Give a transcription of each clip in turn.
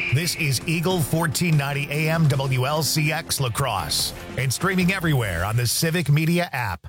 This is Eagle 1490 AM WLCX La Crosse and streaming everywhere on the Civic Media app.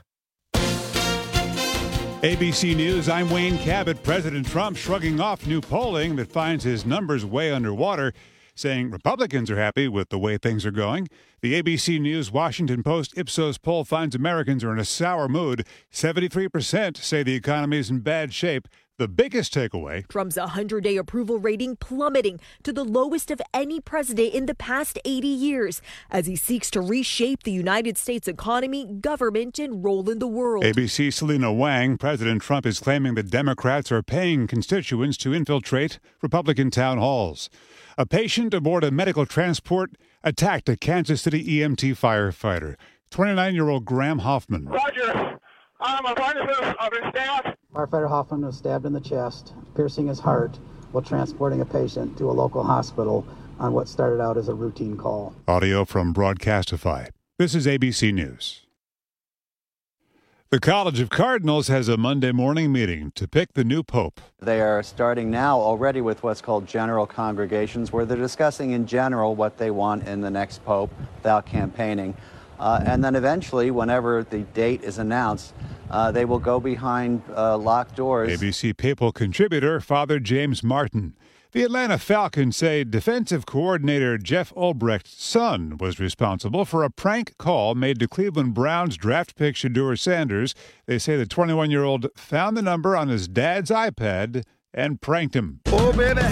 ABC News, I'm Wayne Cabot. President Trump shrugging off new polling that finds his numbers way underwater, saying Republicans are happy with the way things are going. The ABC News Washington Post Ipsos poll finds Americans are in a sour mood. 73% say the economy is in bad shape. The biggest takeaway: Trump's 100-day approval rating plummeting to the lowest of any president in the past 80 years as he seeks to reshape the United States economy, government, and role in the world. ABC Selena Wang, President Trump is claiming that Democrats are paying constituents to infiltrate Republican town halls. A patient aboard a medical transport attacked a Kansas City EMT firefighter. 29-year-old Graham Hoffman. Roger. My partner of his staff. Firefighter Hoffman was stabbed in the chest, piercing his heart while transporting a patient to a local hospital on what started out as a routine call. Audio from Broadcastify. This is ABC News. The College of Cardinals has a Monday morning meeting to pick the new pope. They are starting now already with what's called general congregations, where they're discussing in general what they want in the next pope without campaigning. And then eventually, whenever the date is announced, they will go behind locked doors. ABC Papal contributor Father James Martin. The Atlanta Falcons say defensive coordinator Jeff Ulbrecht's son was responsible for a prank call made to Cleveland Browns draft pick Shedeur Sanders. They say the 21-year-old found the number on his dad's iPad and pranked him. Oh, baby,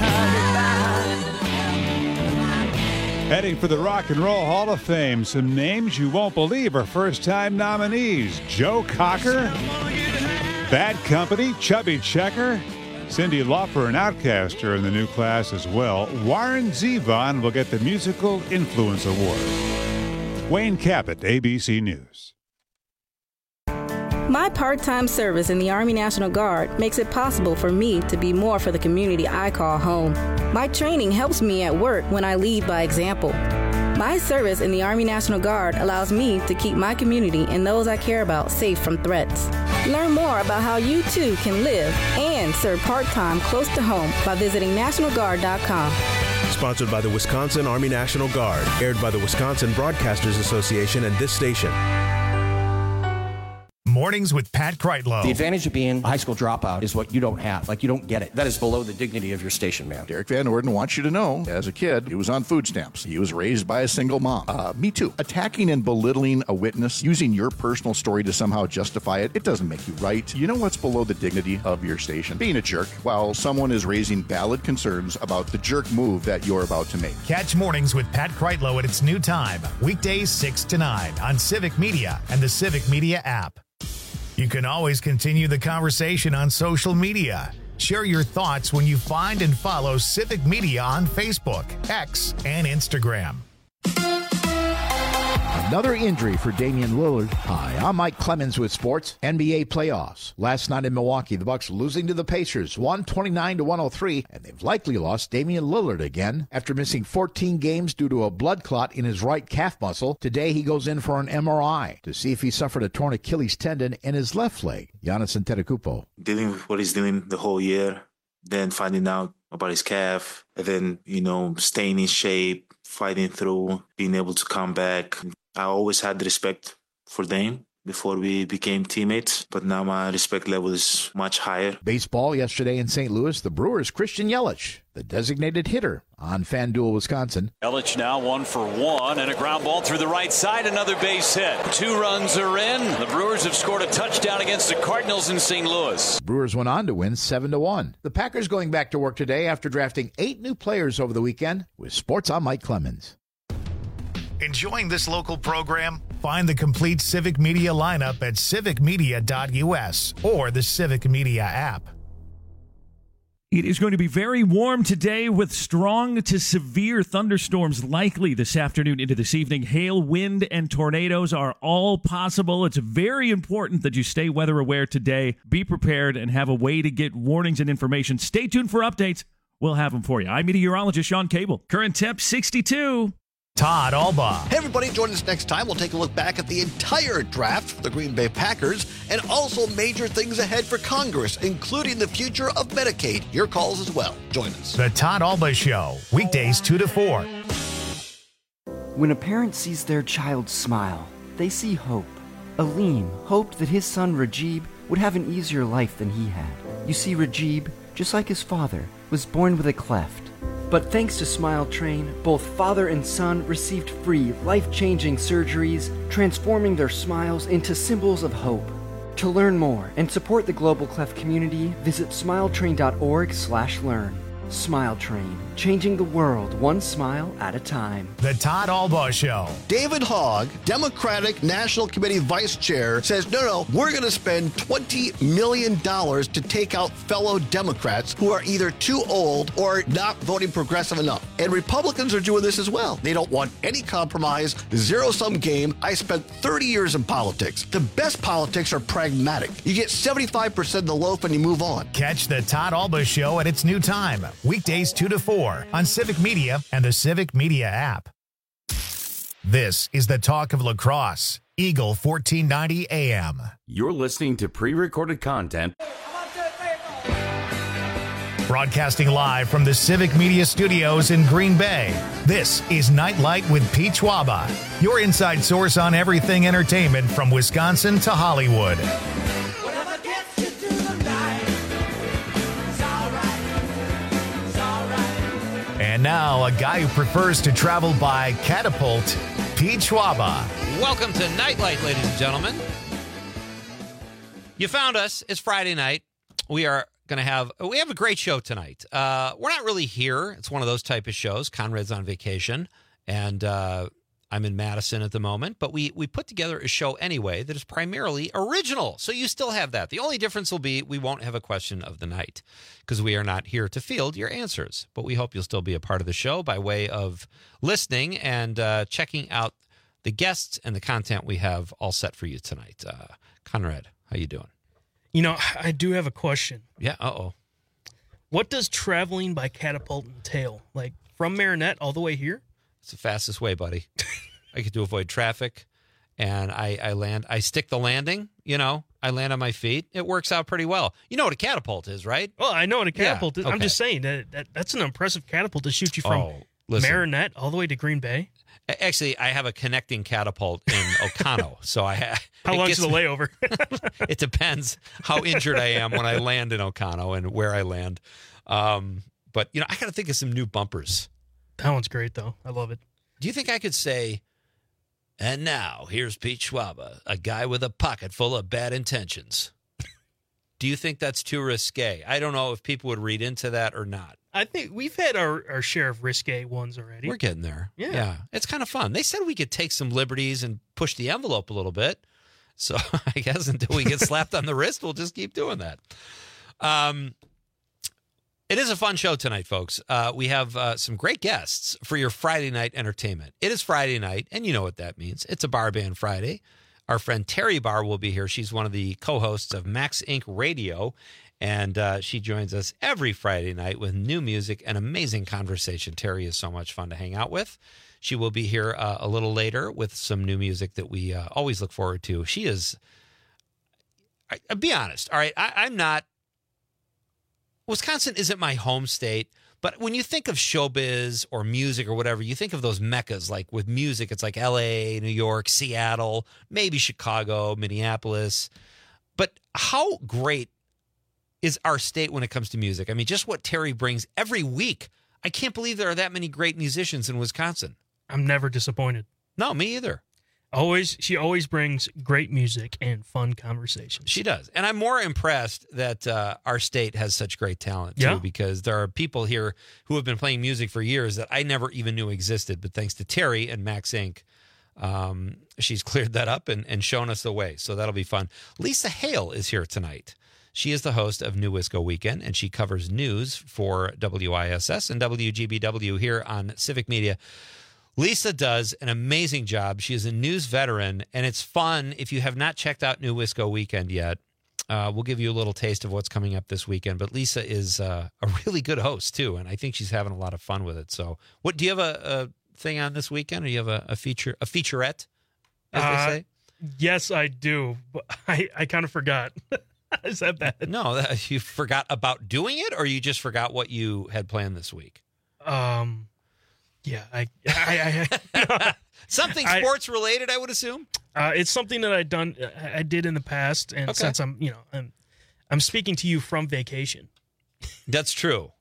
Heading for the Rock and Roll Hall of Fame, some names you won't believe are first-time nominees. Joe Cocker, Bad Company, Chubby Checker, Cyndi Lauper and Outkast are in the new class as well. Warren Zevon will get the Musical Influence Award. Wayne Cabot, ABC News. My part-time service in the Army National Guard makes it possible for me to be more for the community I call home. My training helps me at work when I lead by example. My service in the Army National Guard allows me to keep my community and those I care about safe from threats. Learn more about how you too can live and serve part-time close to home by visiting NationalGuard.com. Sponsored by the Wisconsin Army National Guard. Aired by the Wisconsin Broadcasters Association and this station. Mornings with Pat Kreitlow. The advantage of being a high school dropout is what you don't have. Like, you don't get it. That is below the dignity of your station, man. Derek Van Orden wants you to know, as a kid, he was on food stamps. He was raised by a single mom. Me too. Attacking and belittling a witness, using your personal story to somehow justify it, it doesn't make you right. You know what's below the dignity of your station? Being a jerk while someone is raising valid concerns about the jerk move that you're about to make. Catch Mornings with Pat Kreitlow at its new time, weekdays 6 to 9 on Civic Media and the Civic Media app. You can always continue the conversation on social media. Share your thoughts when you find and follow Civic Media on Facebook, X, and Instagram. Another injury for Damian Lillard. Hi, I'm Mike Clemens with sports. NBA playoffs. Last night in Milwaukee, the Bucks losing to the Pacers, 129-103, and they've likely lost Damian Lillard again after missing 14 games due to a blood clot in his right calf muscle. Today, he goes in for an MRI to see if he suffered a torn Achilles tendon in his left leg. Giannis Antetokounmpo. Dealing with what he's dealing the whole year, then finding out about his calf, and then, staying in shape, fighting through, being able to come back. I always had respect for Dame before we became teammates, but now my respect level is much higher. Baseball yesterday in St. Louis, the Brewers' Christian Yelich, the designated hitter on FanDuel Wisconsin. Yelich now 1 for 1 and a ground ball through the right side, another base hit. 2 runs are in. The Brewers have scored a touchdown against the Cardinals in St. Louis. Brewers went on to win 7-1. The Packers going back to work today after drafting 8 new players over the weekend. With sports, I'm Mike Clemens. Enjoying this local program? Find the complete Civic Media lineup at civicmedia.us or the Civic Media app. It is going to be very warm today with strong to severe thunderstorms likely this afternoon into this evening. Hail, wind, and tornadoes are all possible. It's very important that you stay weather aware today. Be prepared and have a way to get warnings and information. Stay tuned for updates. We'll have them for you. I'm meteorologist Sean Cable. Current temp 62. Todd Alba. Hey, everybody, join us next time. We'll take a look back at the entire draft for the Green Bay Packers and also major things ahead for Congress, including the future of Medicaid. Your calls as well. Join us. The Todd Alba Show, weekdays 2 to 4. When a parent sees their child smile, they see hope. Aleem hoped that his son Rajib would have an easier life than he had. You see, Rajib, just like his father, was born with a cleft. But thanks to Smile Train, both father and son received free, life-changing surgeries, transforming their smiles into symbols of hope. To learn more and support the Global Cleft community, visit smiletrain.org/learn. Smile Train, changing the world one smile at a time. The Todd Alba Show. David Hogg, Democratic National Committee Vice Chair, says, no, we're going to spend $20 million to take out fellow Democrats who are either too old or not voting progressive enough. And Republicans are doing this as well. They don't want any compromise, zero-sum game. I spent 30 years in politics. The best politics are pragmatic. You get 75% of the loaf and you move on. Catch the Todd Alba Show at its new time. Weekdays 2 to 4 on Civic Media and the Civic Media app. This is the talk of lacrosse. Eagle 1490 AM. You're listening to pre-recorded content. Broadcasting live from the Civic Media Studios in Green Bay. This is Nightlight with Pete Schwaba, your inside source on everything entertainment from Wisconsin to Hollywood. And now, a guy who prefers to travel by catapult, Pete Schwaba. Welcome to Nightlight, ladies and gentlemen. You found us. It's Friday night. We have a great show tonight. We're not really here. It's one of those type of shows. Conrad's on vacation, and I'm in Madison at the moment. But we put together a show anyway that is primarily original. So you still have that. The only difference will be we won't have a question of the night because we are not here to field your answers. But we hope you'll still be a part of the show by way of listening and checking out the guests and the content we have all set for you tonight. Conrad, how you doing? You know, I do have a question. Yeah, What does traveling by catapult entail? Like, from Marinette all the way here? It's the fastest way, buddy. I get to avoid traffic, and I stick the landing, I land on my feet. It works out pretty well. You know what a catapult is, right? Well, I know what a catapult is. Okay. I'm just saying that's an impressive catapult to shoot you from Marinette all the way to Green Bay. Actually, I have a connecting catapult in Ocano, so I have. How long's the layover? It depends how injured I am when I land in Ocano and where I land. But I got to think of some new bumpers. That one's great, though. I love it. Do you think I could say, and now here's Pete Schwaba, a guy with a pocket full of bad intentions? Do you think that's too risque? I don't know if people would read into that or not. I think we've had our share of risque ones already. We're getting there. Yeah. It's kind of fun. They said we could take some liberties and push the envelope a little bit. So I guess until we get slapped on the wrist, we'll just keep doing that. It is a fun show tonight, folks. We have some great guests for your Friday night entertainment. It is Friday night, and you know what that means. It's a Bar Band Friday. Our friend Terry Barr will be here. She's one of the co-hosts of Max Inc. Radio, and she joins us every Friday night with new music and amazing conversation. Terry is so much fun to hang out with. She will be here a little later with some new music that we always look forward to. She is, I'll be honest, all right, I'm not, Wisconsin isn't my home state, but when you think of showbiz or music or whatever, you think of those meccas. Like with music, it's like L.A., New York, Seattle, maybe Chicago, Minneapolis. But how great is our state when it comes to music? I mean, just what Terry brings every week. I can't believe there are that many great musicians in Wisconsin. I'm never disappointed. No, me either. She always brings great music and fun conversations. She does. And I'm more impressed that our state has such great talent, too, because there are people here who have been playing music for years that I never even knew existed. But thanks to Terry and Max Inc., she's cleared that up and shown us the way. So that'll be fun. Lisa Hale is here tonight. She is the host of New Wisco Weekend, and she covers news for WISS and WGBW here on Civic Media. Lisa does an amazing job. She is a news veteran, and it's fun. If you have not checked out New Wisco Weekend yet, we'll give you a little taste of what's coming up this weekend. But Lisa is a really good host, too, and I think she's having a lot of fun with it. So do you have a thing on this weekend, or you have a featurette, as they say? Yes, I do. But I kind of forgot. Is that bad? No, you forgot about doing it, or you just forgot what you had planned this week? Yeah, I something sports related, I would assume. It's something that I did in the past, and since I'm speaking to you from vacation. That's true.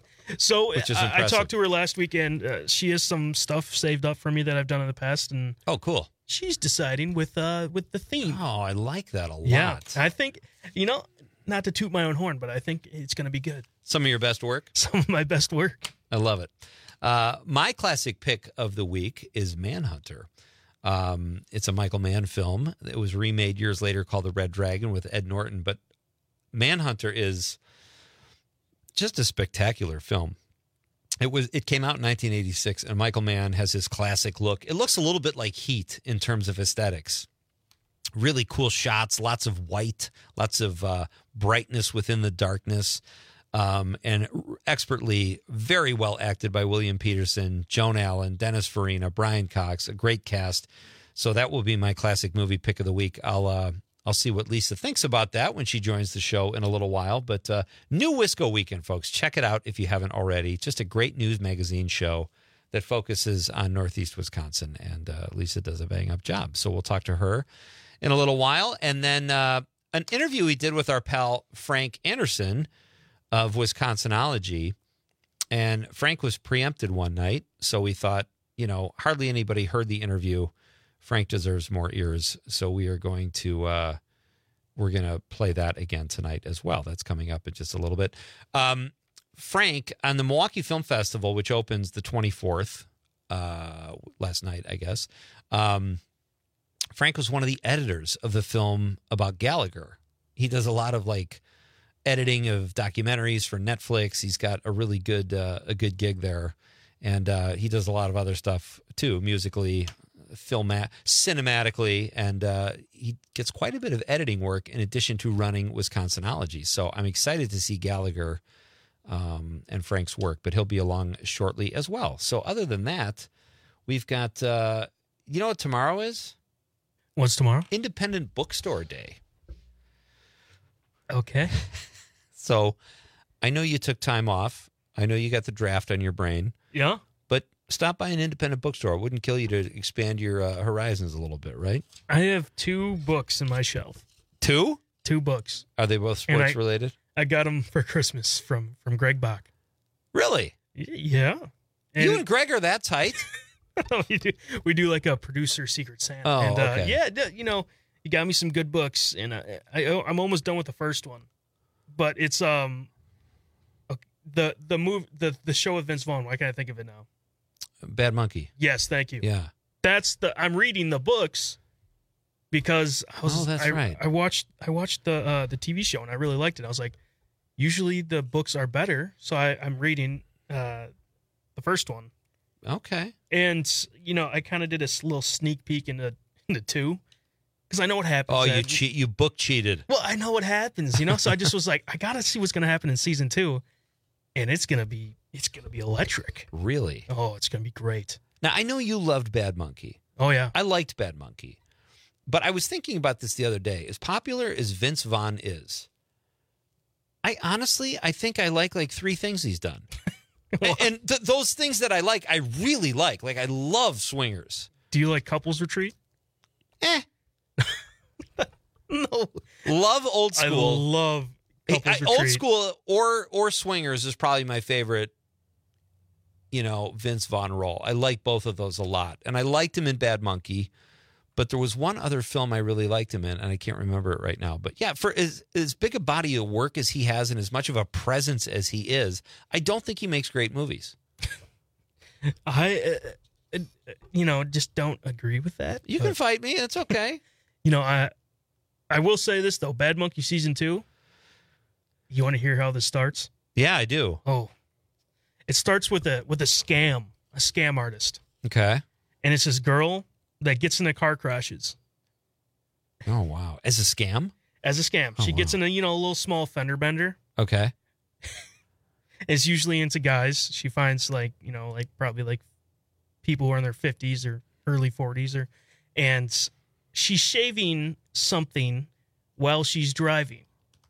So I talked to her last weekend. She has some stuff saved up for me that I've done in the past, and cool. She's deciding with the theme. Oh, I like that a lot. Yeah, I think not to toot my own horn, but I think it's going to be good. Some of your best work. Some of my best work. I love it. My classic pick of the week is Manhunter. It's a Michael Mann film. It was remade years later called The Red Dragon with Ed Norton, but Manhunter is just a spectacular film. It came out in 1986, and Michael Mann has his classic look. It looks a little bit like Heat in terms of aesthetics. Really cool shots, lots of white, lots of brightness within the darkness, and expertly, very well acted by William Peterson, Joan Allen, Dennis Farina, Brian Cox, a great cast. So that will be my classic movie pick of the week. I'll see what Lisa thinks about that when she joins the show in a little while. But New Wisco Weekend, folks. Check it out if you haven't already. Just a great news magazine show that focuses on Northeast Wisconsin. And Lisa does a bang-up job. So we'll talk to her in a little while. And then an interview we did with our pal Frank Anderson of Wisconsinology. And Frank was preempted one night. So we thought, hardly anybody heard the interview. Frank deserves more ears, so we are going to play that again tonight as well. That's coming up in just a little bit. Frank, on the Milwaukee Film Festival, which opens the 24th, last night, I guess, Frank was one of the editors of the film about Gallagher. He does a lot of editing of documentaries for Netflix. He's got a really good gig there, and he does a lot of other stuff too, musically, cinematically, and he gets quite a bit of editing work in addition to running Wisconsinology. So I'm excited to see Gallagher and Frank's work, but he'll be along shortly as well. So other than that, we've got, you know what tomorrow is? What's tomorrow? Independent Bookstore Day. Okay. So I know you took time off. I know you got the draft on your brain. Yeah. But stop by an independent bookstore. It wouldn't kill you to expand your horizons a little bit, right? I have 2 books in my shelf. 2? 2 books. Are they both sports related? I got them for Christmas from Greg Bach. Really? Yeah. You and Greg are that tight? we do like a producer Secret Santa. Oh, and, okay. Yeah, you got me some good books, and I'm almost done with the first one. But it's the show with Vince Vaughn. Why can't I think of it now? Bad Monkey. Yes, thank you. Yeah. I'm reading the books because I watched the TV show and I really liked it. I was like, usually the books are better, so I'm reading the first one. Okay. And I kind of did a little sneak peek into 2 because I know what happens. Oh, you book cheated. Well, I know what happens, so I just was like, I gotta see what's gonna happen in season 2, and it's gonna be electric. Really? Oh, it's gonna be great. Now I know you loved Bad Monkey. Oh yeah, I liked Bad Monkey, but I was thinking about this the other day. As popular as Vince Vaughn is, I think I like 3 things he's done, and those things that I really like. Like I love Swingers. Do you like Couples Retreat? No. Love Old School. I love Couples Retreat. Old School or Swingers is probably my favorite, Vince Vaughn role. I like both of those a lot. And I liked him in Bad Monkey, but there was one other film I really liked him in, and I can't remember it right now. But yeah, for as big a body of work as he has and as much of a presence as he is, I don't think he makes great movies. I just don't agree with that. You can fight me. It's okay. I will say this, though. Bad Monkey Season 2, you want to hear how this starts? Yeah, I do. Oh. It starts with a scam artist. Okay. And it's this girl that gets into car crashes. Oh, wow. As a scam? As a scam. She gets in a little small fender bender. Okay. Is usually into guys. She finds probably people who are in their 50s or early 40s, and she's shaving something while she's driving.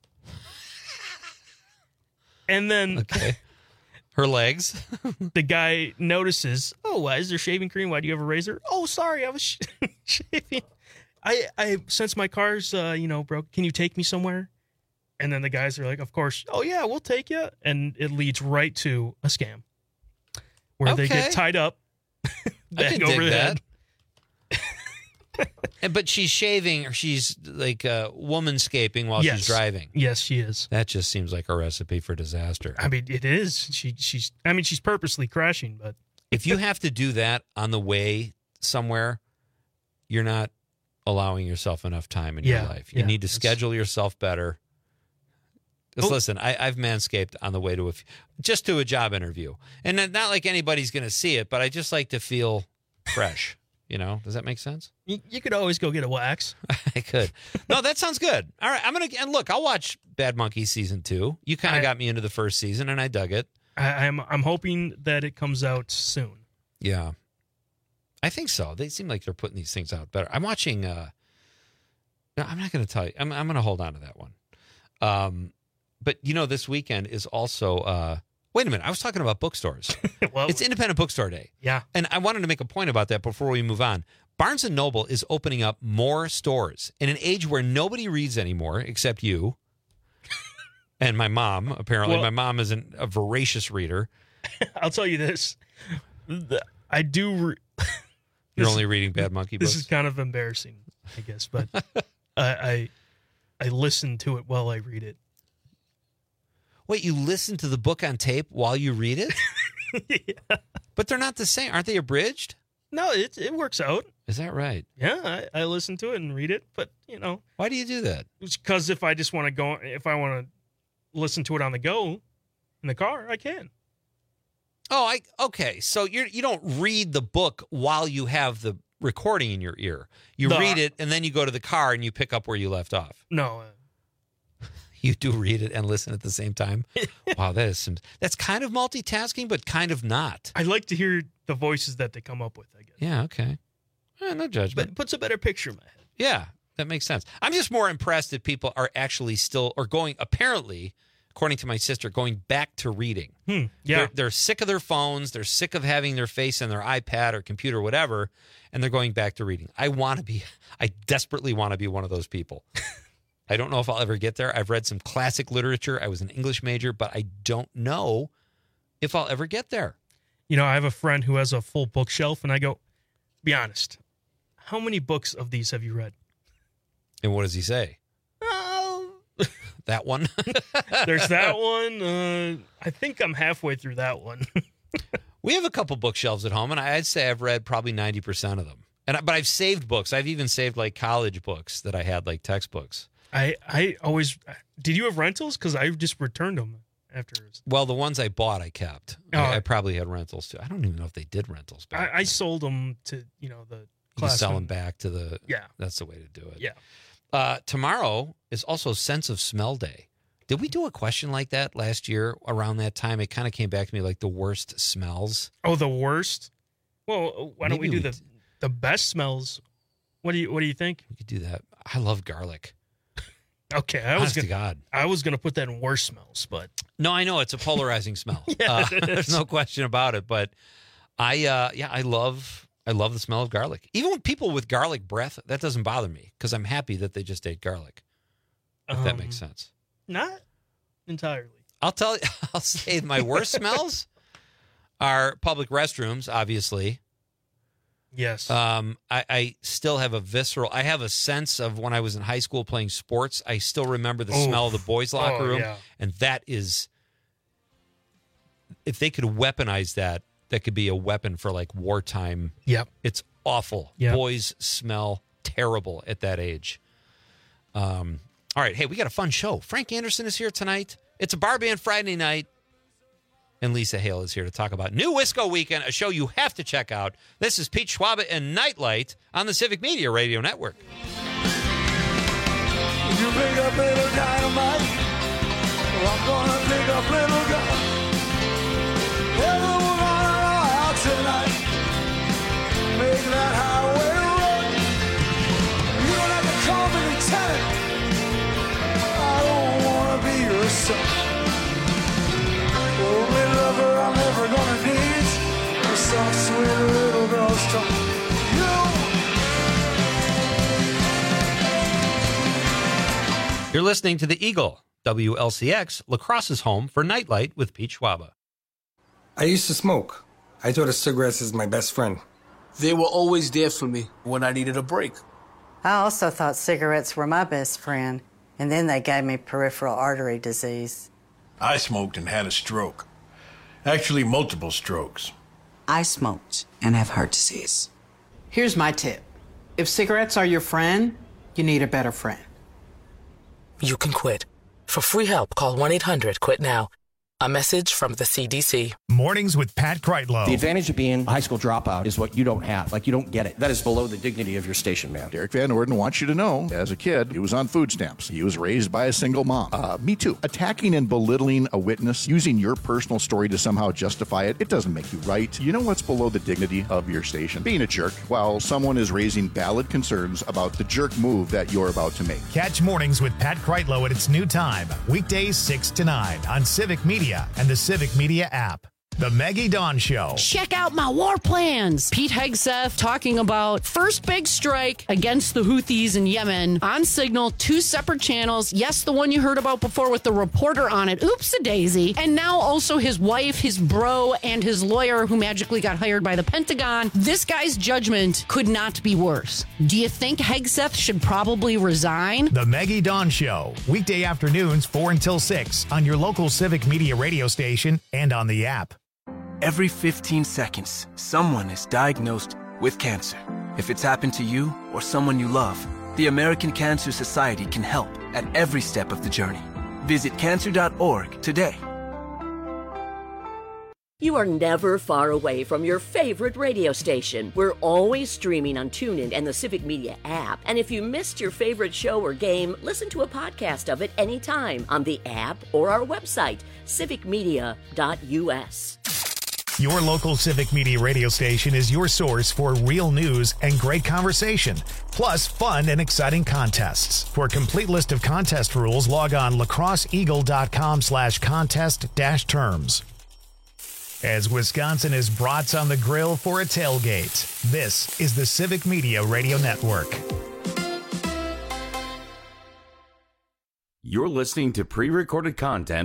And then her legs. The guy notices, oh, why is there shaving cream? Why do you have a razor? Oh, sorry, I was shaving. I since my car's broke, can you take me somewhere? And then the guys are like, of course. Oh yeah, we'll take you. And it leads right to a scam where they get tied up, back over the head. But she's shaving, or she's like womanscaping while she's driving. Yes, she is. That just seems like a recipe for disaster. I mean, it is. She's purposely crashing, but if you have to do that on the way somewhere, you're not allowing yourself enough time in your life. You need to schedule yourself better. Just listen, I've manscaped on the way to just to a job interview. And not like anybody's going to see it, but I just like to feel fresh. Does that make sense? You could always go get a wax. I could. No, that sounds good. All right, and look, I'll watch Bad Monkey season 2. You kind of got me into the first season, and I dug it. I'm hoping that it comes out soon. Yeah, I think so. They seem like they're putting these things out better. I'm watching. No, I'm not going to tell you. I'm going to hold on to that one. But this weekend is also. Wait a minute. I was talking about bookstores. Well, it's Independent Bookstore Day. Yeah. And I wanted to make a point about that before we move on. Barnes & Noble is opening up more stores in an age where nobody reads anymore except you and my mom. Apparently, my mom is a voracious reader. I'll tell you this. I do... You're only reading Bad Monkey books? This is kind of embarrassing, I guess, but I listen to it while I read it. Wait, you listen to the book on tape while you read it? Yeah. But they're not the same. Aren't they abridged? No, it works out. Is that right? Yeah, I listen to it and read it, but Why do you do that? It's because if I want to listen to it on the go in the car, I can. Oh, okay. So you don't read the book while you have the recording in your ear. You read it and then you go to the car and you pick up where you left off. No. You do read it and listen at the same time? Wow, that's kind of multitasking, but kind of not. I like to hear the voices that they come up with, I guess. Yeah, okay. No judgment. But it puts a better picture in my head. Yeah, that makes sense. I'm just more impressed that people are actually still, or going, apparently, according to my sister, going back to reading. Yeah. They're sick of their phones. They're sick of having their face on their iPad or computer or whatever, and they're going back to reading. I desperately want to be one of those people. I don't know if I'll ever get there. I've read some classic literature. I was an English major, but I don't know if I'll ever get there. I have a friend who has a full bookshelf, and I go, be honest, how many books of these have you read? And what does he say? That one? There's that one. I think I'm halfway through that one. We have a couple bookshelves at home, and I'd say I've read probably 90% of them. But I've saved books. I've even saved like college books that I had, like textbooks. I always... Did you have rentals? Because I just returned them after. Well, the ones I bought, I kept. I probably had rentals, too. I don't even know if they did rentals back I sold them to, the class. You sell them back to the... Yeah. That's the way to do it. Yeah. Tomorrow is also Sense of Smell Day. Did we do a question like that last year around that time? It kind of came back to me like the worst smells. Oh, the worst? Well, why don't we do the best smells? What do you think? We could do that. I love garlic. Okay, I was gonna put that in worst smells, but no, I know it's a polarizing smell. Yeah, there's no question about it. But I love the smell of garlic. Even with people with garlic breath, that doesn't bother me because I'm happy that they just ate garlic. If that makes sense. Not entirely. I'll say my worst smells are public restrooms, obviously. Yes. I still have I have a sense of when I was in high school playing sports. I still remember the smell of the boys' locker room. Yeah. And that is, if they could weaponize that could be a weapon for like wartime. Yep. It's awful. Yep. Boys smell terrible at that age. All right. Hey, we got a fun show. Frank Anderson is here tonight. It's a bar band Friday night. And Lisa Hale is here to talk about New Wisco Weekend, a show you have to check out. This is Pete Schwaba and Nightlight on the Civic Media Radio Network. You pick up little dynamite, I'm gonna pick up little gun. Everyone out tonight, cross when little girls talk. You're listening to The Eagle, WLCX, La Crosse's home for Nightlight with Pete Schwaba. I used to smoke. I thought of cigarettes as my best friend. They were always there for me when I needed a break. I also thought cigarettes were my best friend, and then they gave me peripheral artery disease. I smoked and had a stroke. Actually, multiple strokes. I smoked and have heart disease. Here's my tip. If cigarettes are your friend, you need a better friend. You can quit. For free help, call 1-800-QUIT-NOW. A message from the CDC. Mornings with Pat Kreitlow. The advantage of being a high school dropout is what you don't have. Like, you don't get it. That is below the dignity of your station, man. Derek Van Orden wants you to know, as a kid, he was on food stamps. He was raised by a single mom. Me too. Attacking and belittling a witness, using your personal story to somehow justify it, it doesn't make you right. You know what's below the dignity of your station? Being a jerk while someone is raising valid concerns about the jerk move that you're about to make. Catch Mornings with Pat Kreitlow at its new time, weekdays 6 to 9 on Civic Media and the Civic Media app. The Maggie Dawn Show. Check out my war plans. Pete Hegseth talking about first big strike against the Houthis in Yemen on Signal, 2 separate channels. Yes, the one you heard about before with the reporter on it. Oops-a-daisy. And now also his wife, his bro, and his lawyer who magically got hired by the Pentagon. This guy's judgment could not be worse. Do you think Hegseth should probably resign? The Maggie Dawn Show. Weekday afternoons 4 until 6 on your local Civic Media radio station and on the app. Every 15 seconds, someone is diagnosed with cancer. If it's happened to you or someone you love, the American Cancer Society can help at every step of the journey. Visit cancer.org today. You are never far away from your favorite radio station. We're always streaming on TuneIn and the Civic Media app. And if you missed your favorite show or game, listen to a podcast of it anytime on the app or our website, civicmedia.us. Your local Civic Media radio station is your source for real news and great conversation, plus fun and exciting contests. For a complete list of contest rules, log on lacrosseeagle.com/contest-terms. As Wisconsin is brats on the grill for a tailgate, this is the Civic Media Radio Network. You're listening to pre-recorded content.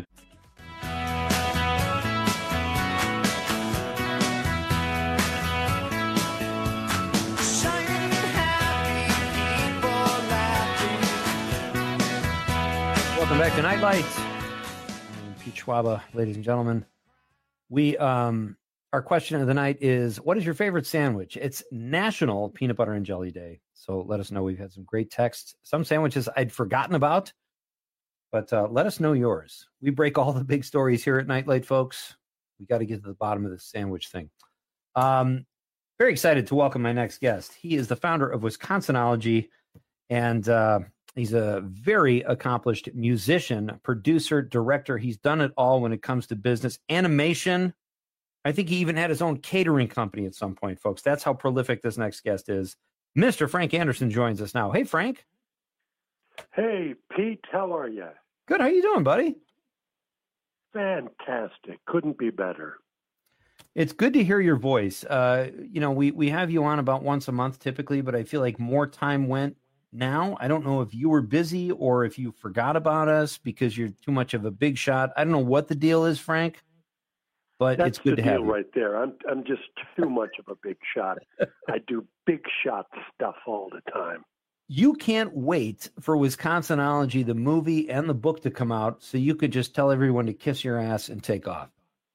Welcome back to Nightlight. I'm Pete Schwaba, ladies and gentlemen. We our question of the night is, what is your favorite sandwich? It's National Peanut Butter and Jelly Day. So let us know. We've had some great texts. Some sandwiches I'd forgotten about, but let us know yours. We break all the big stories here at Nightlight, folks. We got to get to the bottom of this sandwich thing. Very excited to welcome my next guest. He is the founder of Wisconsinology, and he's a very accomplished musician, producer, director. He's done it all when it comes to business, animation. I think he even had his own catering company at some point, folks. That's how prolific this next guest is. Mr. Frank Anderson joins us now. Hey, Frank. Hey, Pete. How are you? Good. How you doing, buddy? Fantastic. Couldn't be better. It's good to hear your voice. We have you on about once a month typically, but I feel like more time went now. I don't know if you were busy or if you forgot about us because you're too much of a big shot. I don't know what the deal is, Frank, but it's good to have you. That's the deal right there. I'm just too much of a big shot. I do big shot stuff all the time. You can't wait for Wisconsinology, the movie and the book, to come out so you could just tell everyone to kiss your ass and take off.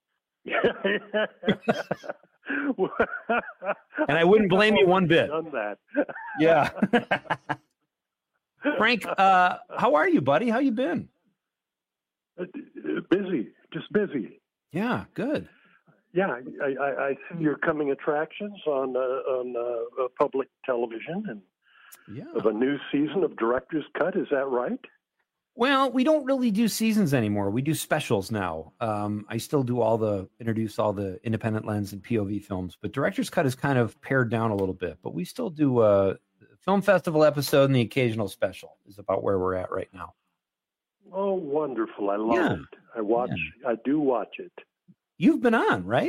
And I wouldn't blame you one bit. Done that. Yeah. Frank, how are you, buddy? How you been? Busy, just busy. Yeah, good. Yeah, I see your coming attractions on public television and of a new season of Director's Cut. Is that right? Well, we don't really do seasons anymore. We do specials now. I still do introduce all the independent lens and POV films, but Director's Cut is kind of pared down a little bit. But we still do a film festival episode and the occasional special is about where we're at right now. Oh, wonderful. I love it. I do watch it. You've been on, right?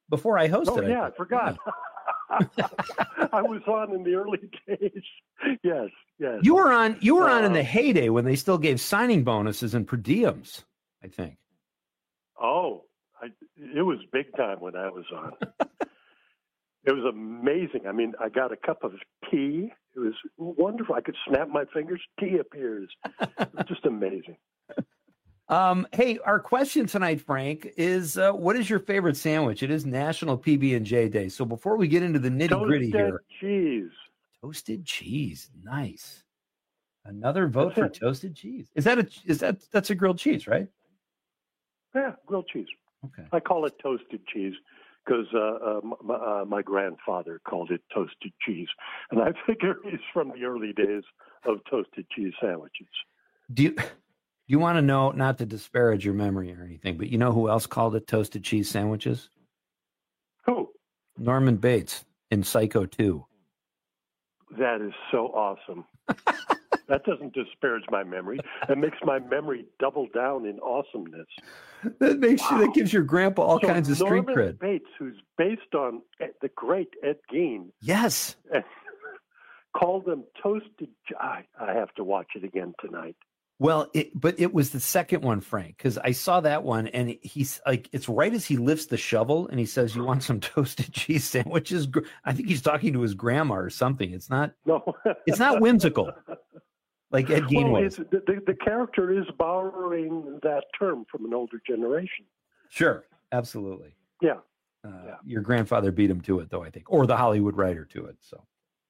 before I hosted. Oh, yeah, I forgot. I was on in the early days. Yes. You were on in the heyday when they still gave signing bonuses and per diems, I think. Oh, it was big time when I was on. It was amazing. I mean, I got a cup of tea. It was wonderful. I could snap my fingers. Tea appears. It was just amazing. Hey, our question tonight, Frank, is what is your favorite sandwich? It is National PB&J Day. So before we get into the nitty-gritty here. Toasted cheese. Nice. Another vote for toasted cheese. That's a grilled cheese, right? Yeah, grilled cheese. Okay. I call it toasted cheese because my grandfather called it toasted cheese. And I figure it's from the early days of toasted cheese sandwiches. Do you want to know, not to disparage your memory or anything, but you know who else called it toasted cheese sandwiches? Who? Norman Bates in Psycho 2. That is so awesome. That doesn't disparage my memory. That makes my memory double down in awesomeness. That gives your grandpa all kinds of street Norman cred. Bates, who's based on the great Ed Gein. Yes. Called them toasted. I have to watch it again tonight. Well, but it was the second one, Frank, because I saw that one, and he's like, it's right as he lifts the shovel, and he says, "You want some toasted cheese sandwiches?" I think he's talking to his grandma or something. It's not whimsical, like Ed Gein was. The character is borrowing that term from an older generation. Sure, absolutely. Yeah. Your grandfather beat him to it, though, I think, or the Hollywood writer to it. So.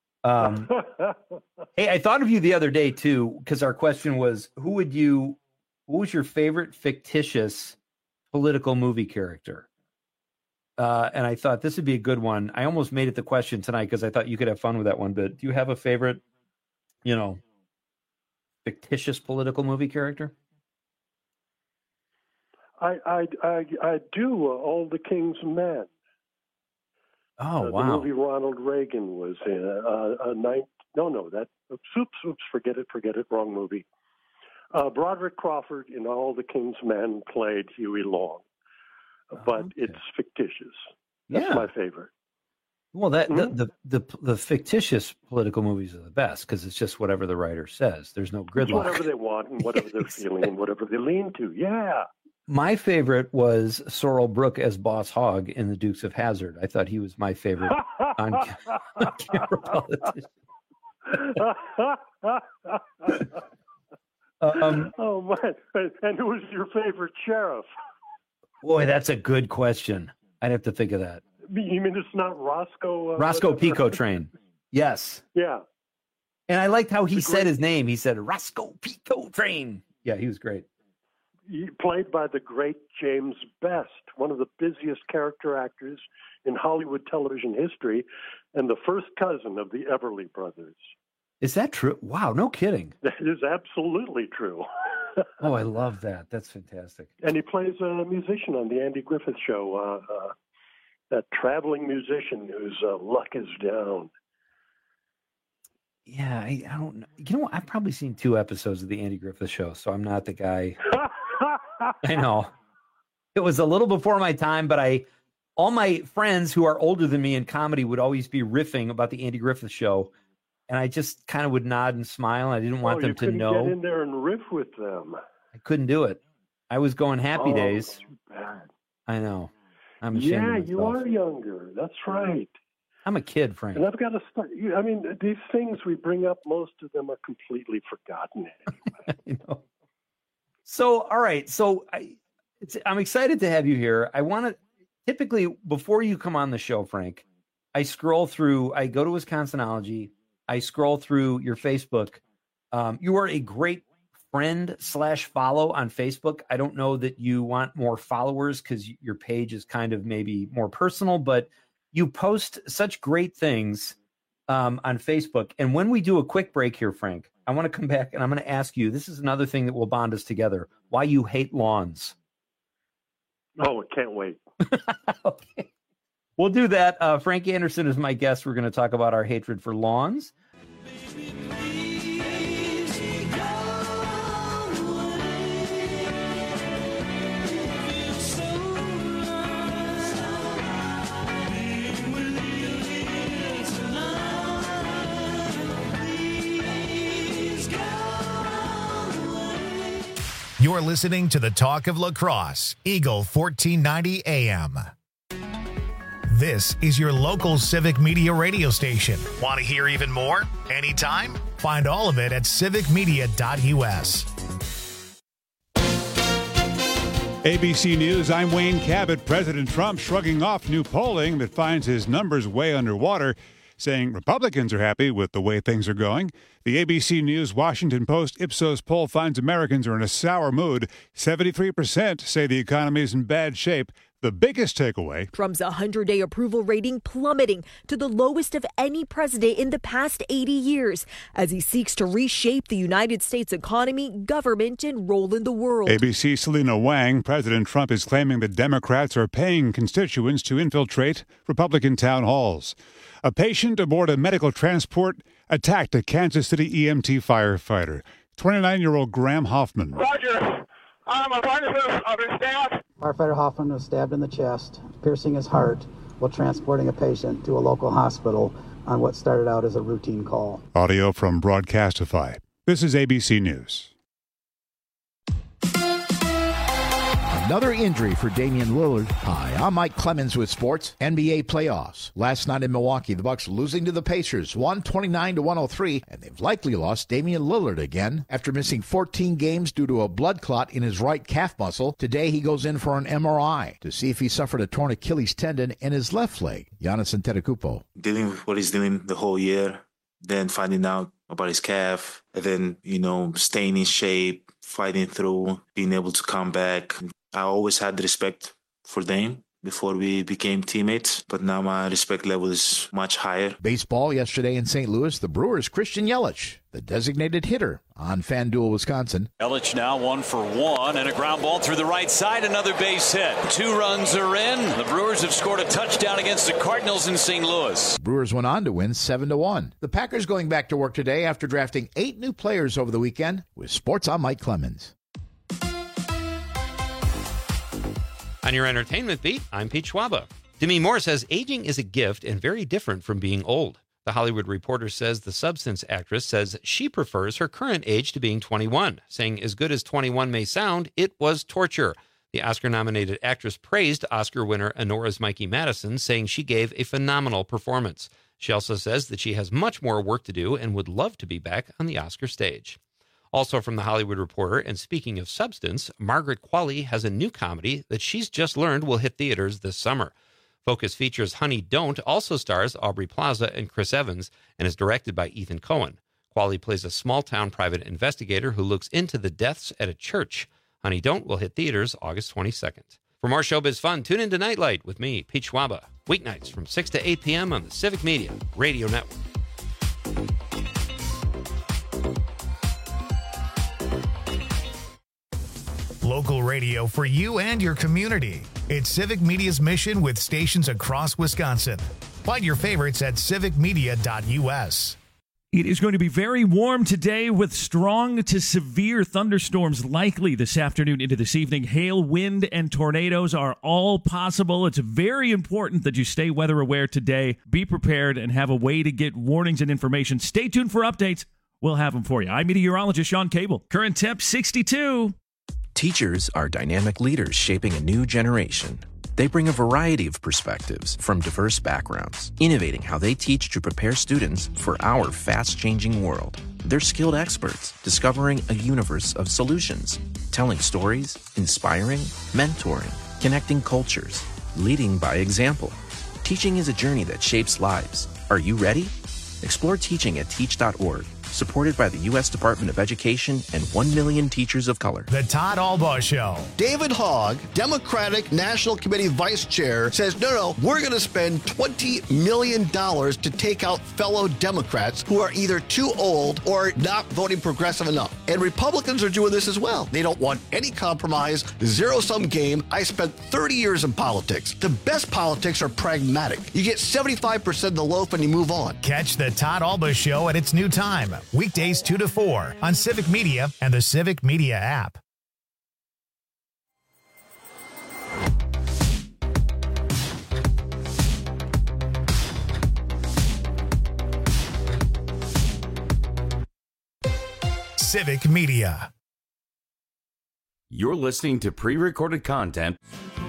Hey, I thought of you the other day too, because our question was, who was your favorite fictitious political movie character? And I thought this would be a good one. I almost made it the question tonight because I thought you could have fun with that one. But do you have a favorite, fictitious political movie character? I do. All the King's Men. Oh, wow. The movie Ronald Reagan was in. Oops, forget it, wrong movie. Broderick Crawford in All the King's Men played Huey Long, but it's fictitious. That's my favorite. Well, the fictitious political movies are the best because it's just whatever the writer says. There's no gridlock. It's whatever they want and whatever they're feeling and whatever they lean to. Yeah. My favorite was Sorrel Brook as Boss Hogg in The Dukes of Hazzard. I thought he was my favorite on-camera politician. Oh, man. And who was your favorite sheriff? Boy, that's a good question. I'd have to think of that. You mean it's not Roscoe? Roscoe Pico Train. Yes. Yeah. And I liked how he said his name. He said Roscoe Pico Train. Yeah, he was great. Played by the great James Best, one of the busiest character actors in Hollywood television history, and the first cousin of the Everly Brothers. Is that true? Wow, no kidding. That is absolutely true. Oh, I love that. That's fantastic. And he plays a musician on the Andy Griffith Show, that traveling musician whose luck is down. Yeah, I don't know. You know, I've probably seen 2 episodes of the Andy Griffith Show, so I'm not the guy. I know. It was a little before my time, but all my friends who are older than me in comedy would always be riffing about the Andy Griffith Show, and I just kind of would nod and smile. I didn't want them to know. Get in there and riff with them. I couldn't do it. I was going Happy Days. Too bad. I know. I'm ashamed of myself. You are younger. That's right. I'm a kid, Frank. And I've got to start. I mean, these things we bring up, most of them are completely forgotten anyway. You know. So, all right. So I'm excited to have you here. I want to typically, before you come on the show, Frank, I go to Wisconsinology. I scroll through your Facebook. You are a great friend/follow on Facebook. I don't know that you want more followers because your page is kind of maybe more personal, but you post such great things on Facebook. And when we do a quick break here, Frank, I want to come back and I'm going to ask you, this is another thing that will bond us together, why you hate lawns. Oh, I can't wait. Okay. We'll do that. Frank Anderson is my guest. We're going to talk about our hatred for lawns. You're listening to the Talk of La Crosse, Eagle 1490 AM. This is your local Civic Media radio station. Want to hear even more? Anytime? Find all of it at civicmedia.us. ABC News, I'm Wayne Cabot. President Trump shrugging off new polling that finds his numbers way underwater, saying Republicans are happy with the way things are going. The ABC News Washington Post Ipsos poll finds Americans are in a sour mood. 73% say the economy is in bad shape. The biggest takeaway: Trump's 100-day approval rating plummeting to the lowest of any president in the past 80 years as he seeks to reshape the United States economy, government, and role in the world. ABC Selena Wang, President Trump is claiming that Democrats are paying constituents to infiltrate Republican town halls. A patient aboard a medical transport attacked a Kansas City EMT firefighter. 29-year-old Graham Hoffman. Roger. I'm a partner of his staff. Firefighter Hoffman was stabbed in the chest, piercing his heart, while transporting a patient to a local hospital on what started out as a routine call. Audio from Broadcastify. This is ABC News. Another injury for Damian Lillard. Hi, I'm Mike Clemens with sports. NBA playoffs. Last night in Milwaukee, the Bucks losing to the Pacers, 129-103, and they've likely lost Damian Lillard again after missing 14 games due to a blood clot in his right calf muscle. Today, he goes in for an MRI to see if he suffered a torn Achilles tendon in his left leg. Giannis Antetokounmpo. Dealing with what he's dealing the whole year, then finding out about his calf, and then, staying in shape, fighting through, being able to come back. I always had respect for Dame before we became teammates, but now my respect level is much higher. Baseball yesterday in St. Louis, the Brewers' Christian Yelich, the designated hitter on FanDuel, Wisconsin. Yelich now 1-for-1 and a ground ball through the right side, another base hit. 2 runs are in. The Brewers have scored a touchdown against the Cardinals in St. Louis. Brewers went on to win 7-1. The Packers going back to work today after drafting 8 new players over the weekend. With sports, I'm Mike Clemens. On your entertainment beat, I'm Pete Schwaba. Demi Moore says aging is a gift and very different from being old. The Hollywood Reporter says the Substance actress says she prefers her current age to being 21, saying as good as 21 may sound, it was torture. The Oscar-nominated actress praised Oscar winner Honora's Mikey Madison, saying she gave a phenomenal performance. She also says that she has much more work to do and would love to be back on the Oscar stage. Also from the Hollywood Reporter, and speaking of Substance, Margaret Qualley has a new comedy that she's just learned will hit theaters this summer. Focus features Honey Don't also stars Aubrey Plaza and Chris Evans and is directed by Ethan Coen. Qualley plays a small-town private investigator who looks into the deaths at a church. Honey Don't will hit theaters August 22nd. For more showbiz fun, tune in to Nightlight with me, Pete Schwaba, weeknights from 6 to 8 p.m. on the Civic Media Radio Network. Local radio for you and your community. It's Civic Media's mission with stations across Wisconsin. Find your favorites at civicmedia.us. It is going to be very warm today with strong to severe thunderstorms likely this afternoon into this evening. Hail, wind, and tornadoes are all possible. It's very important that you stay weather aware today. Be prepared and have a way to get warnings and information. Stay tuned for updates. We'll have them for you. I'm meteorologist Sean Cable. Current temp 62. Teachers are dynamic leaders shaping a new generation. They bring a variety of perspectives from diverse backgrounds, innovating how they teach to prepare students for our fast-changing world. They're skilled experts, discovering a universe of solutions, telling stories, inspiring, mentoring, connecting cultures, leading by example. Teaching is a journey that shapes lives. Are you ready? Explore teaching at teach.org. Supported by the U.S. Department of Education and 1 million teachers of color. The Todd Albaugh Show. David Hogg, Democratic National Committee Vice Chair, says, no, we're going to spend $20 million to take out fellow Democrats who are either too old or not voting progressive enough. And Republicans are doing this as well. They don't want any compromise, zero-sum game. I spent 30 years in politics. The best politics are pragmatic. You get 75% of the loaf and you move on. Catch the Todd Albaugh Show at its new time. Weekdays 2 to 4 on Civic Media and the Civic Media app. Civic Media. You're listening to pre-recorded content.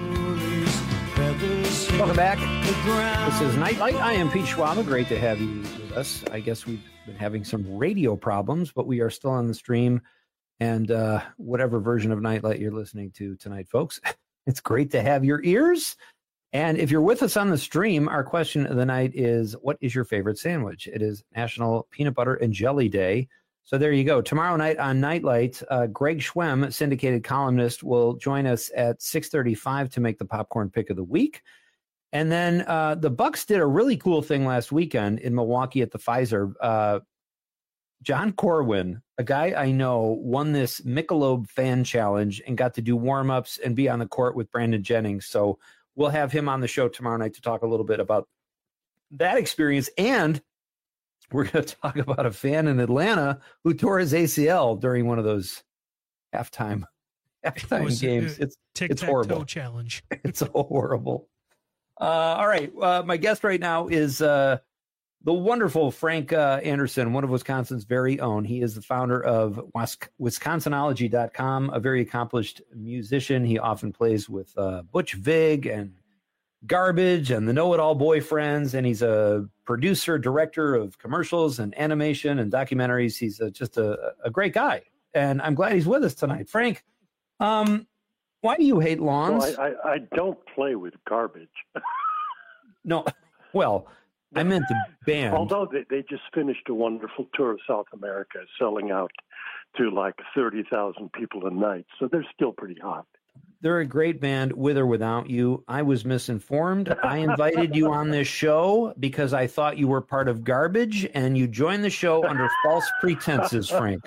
Welcome back. This is Nightlight. I am Pete Schwaba. Great to have you with us. I guess we've been having some radio problems, but we are still on the stream. And whatever version of Nightlight you're listening to tonight, folks, it's great to have your ears. And if you're with us on the stream, our question of the night is, what is your favorite sandwich? It is National Peanut Butter and Jelly Day. So there you go. Tomorrow night on Nightlight, Greg Schwem, syndicated columnist, will join us at 6:35 to make the popcorn pick of the week. And then the Bucks did a really cool thing last weekend in Milwaukee at the Pfizer. John Corwin, a guy I know, won this Michelob fan challenge and got to do warm-ups and be on the court with Brandon Jennings. So we'll have him on the show tomorrow night to talk a little bit about that experience. And we're going to talk about a fan in Atlanta who tore his ACL during one of those halftime games. It's horrible. Challenge. It's horrible. All right. My guest right now is the wonderful Frank Anderson, one of Wisconsin's very own. He is the founder of Wisconsinology.com, a very accomplished musician. He often plays with Butch Vig and Garbage and the Know-It-All Boyfriends, and he's a producer, director of commercials and animation and documentaries. He's just a great guy, and I'm glad he's with us tonight. Frank, why do you hate lawns? Well, I don't play with Garbage. No, well, I meant the band. Although they just finished a wonderful tour of South America, selling out to like 30,000 people a night, so they're still pretty hot. They're a great band, with or without you. I was misinformed. I invited you on this show because I thought you were part of Garbage, and you joined the show under false pretenses, Frank.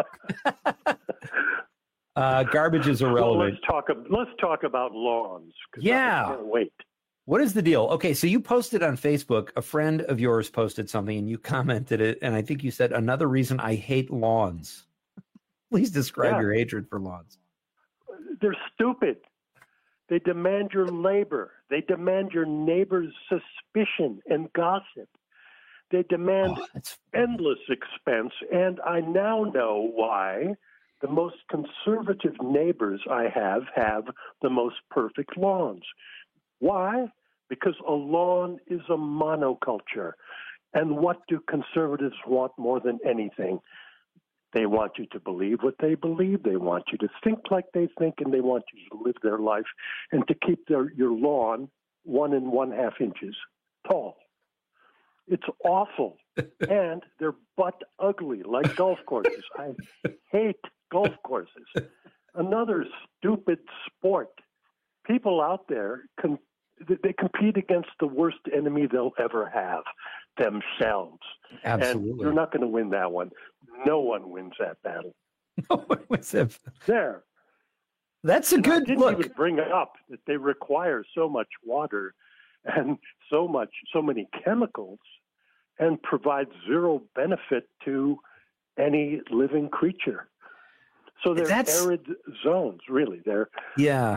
Garbage is irrelevant. Well, let's talk about lawns. Yeah. I can't wait. What is the deal? Okay, so you posted on Facebook, a friend of yours posted something, and you commented it, and I think you said, another reason I hate lawns. Please describe your hatred for lawns. They're stupid. They demand your labor. They demand your neighbor's suspicion and gossip. They demand endless expense. And I now know why the most conservative neighbors I have the most perfect lawns. Why? Because a lawn is a monoculture. And what do conservatives want more than anything? They want you to believe what they believe. They want you to think like they think, and they want you to live their life and to keep your lawn 1 1/2 inches tall. It's awful. And they're butt ugly, like golf courses. I hate golf courses. Another stupid sport. People out there, they compete against the worst enemy they'll ever have, themselves. Absolutely. And you're not going to win that one. No one wins that battle. No one wins it. There. That's a good look. I didn't even bring up that they require so much water and so many chemicals and provide zero benefit to any living creature. So they're arid zones, really. Yeah.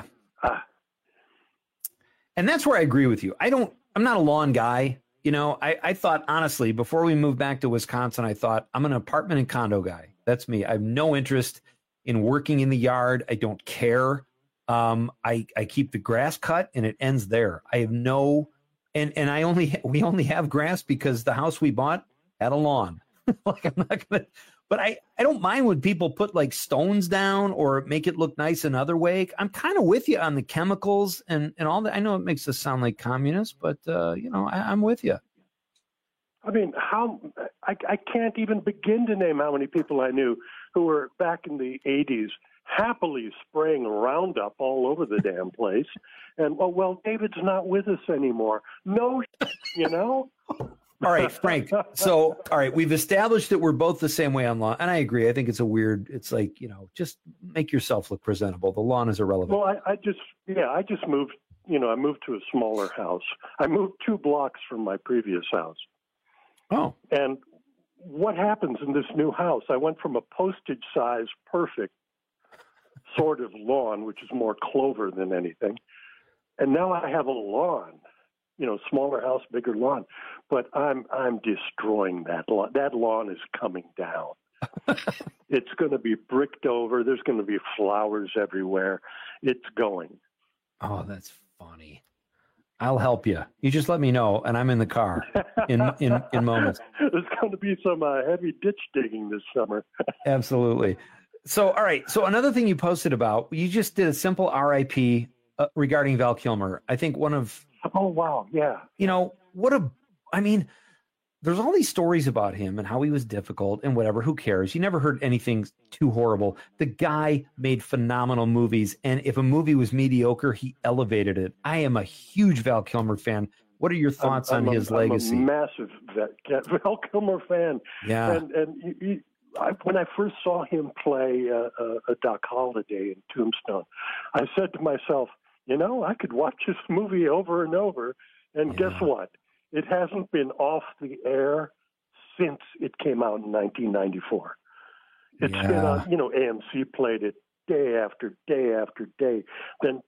And that's where I agree with you. I'm not a lawn guy. You know, I thought, honestly, before we moved back to Wisconsin, I thought I'm an apartment and condo guy. That's me. I have no interest in working in the yard. I don't care. I keep the grass cut and it ends there. I have no, and we only have grass because the house we bought had a lawn. Like, I'm not gonna, but I don't mind when people put like stones down or make it look nice another way. I'm kind of with you on the chemicals and all that. I know it makes us sound like communists, but I'm with you. I mean, I can't even begin to name how many people I knew who were back in the 80s happily spraying Roundup all over the damn place. And, David's not with us anymore. No, All right, Frank. So, all right, we've established that we're both the same way on lawn. And I agree. I think it's it's like, just make yourself look presentable. The lawn is irrelevant. Well, I just moved, I moved to a smaller house. I moved 2 blocks from my previous house. Oh. And what happens in this new house? I went from a postage size perfect sort of lawn, which is more clover than anything. And now I have a lawn, smaller house, bigger lawn. But I'm destroying that lawn. That lawn is coming down. It's going to be bricked over. There's going to be flowers everywhere. It's going. Oh, that's funny. I'll help you. You just let me know, and I'm in the car in moments. There's going to be some heavy ditch digging this summer. Absolutely. So, all right. So another thing you posted about, you just did a simple RIP regarding Val Kilmer. I think one of... Oh, wow. Yeah. You know, there's all these stories about him and how he was difficult and whatever. Who cares? You never heard anything too horrible. The guy made phenomenal movies. And if a movie was mediocre, he elevated it. I am a huge Val Kilmer fan. What are your thoughts on his legacy? I'm a massive Val Kilmer fan. Yeah. And when I first saw him play a Doc Holliday in Tombstone, I said to myself, I could watch this movie over and over. And guess what? It hasn't been off the air since it came out in 1994. It's been on, AMC played it day after day after day, then